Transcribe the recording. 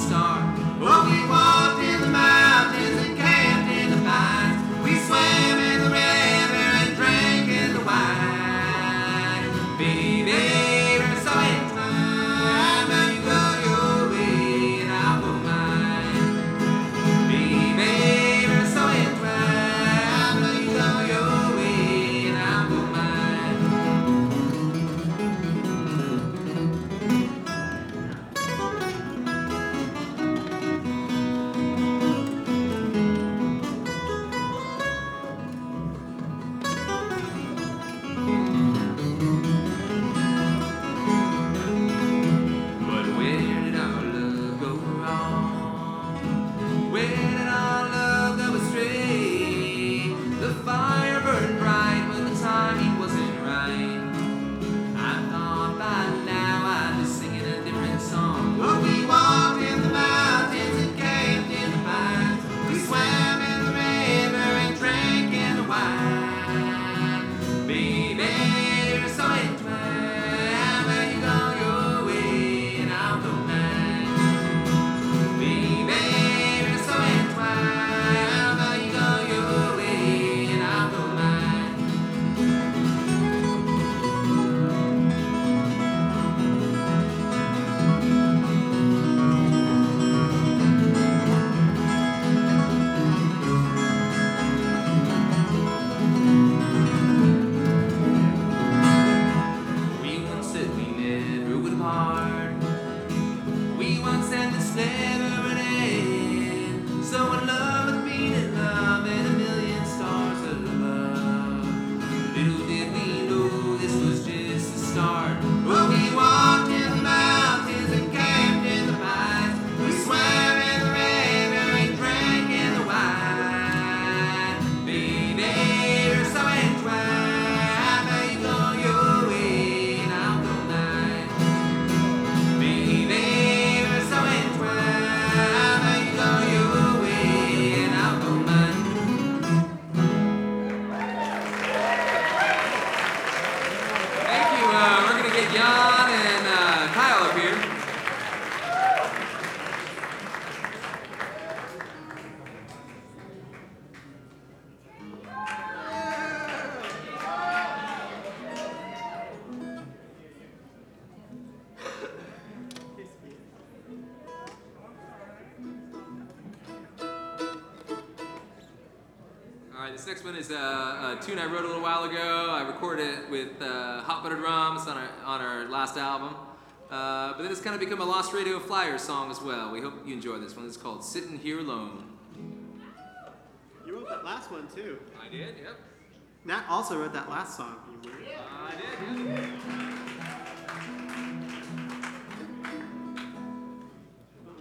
star. Oh, we walked in the mountains and camped in the pines. We swam in the river and drank in the wine. Baby, we're so entwined. Now you go your way and I'll go mine. Baby, we're so entwined. Now you go your way and I'll go mine. But where did our love go wrong? Where did our love go astray? The fire burned bright, but the timing wasn't right. I thought by now I'd be singing a different song. But we walked in the mountains and camped in the pines. We swam in the river and drank in the wine. Baby, you're so entwined. Where you go your way and I'll go mine. Baby, you're so entwined. Where you go your way and I'll go mine. We once said we never would part. We once said this never would end. So in love with being in love and a million stars above. Little did we know this was just the start. Well, we walked in the mountains and camped in the pines. We swam in the river and drank in the wine. Baby, you're so entwined. Now you go your way and I'll go mine. Baby, you're so entwined. Now you go your way and I'll go mine. Thank you. We're gonna get Jan and Kyle up here. All right, this next one is a tune I wrote a little while ago. I recorded it with Hot Butter Drums on our last album. But then it's kind of become a Lost Radio Flyers song as well. We hope you enjoy this one. It's called Sitting Here Alone. You wrote that last one too. I did, yep. Nat also wrote that last song. I did, yep.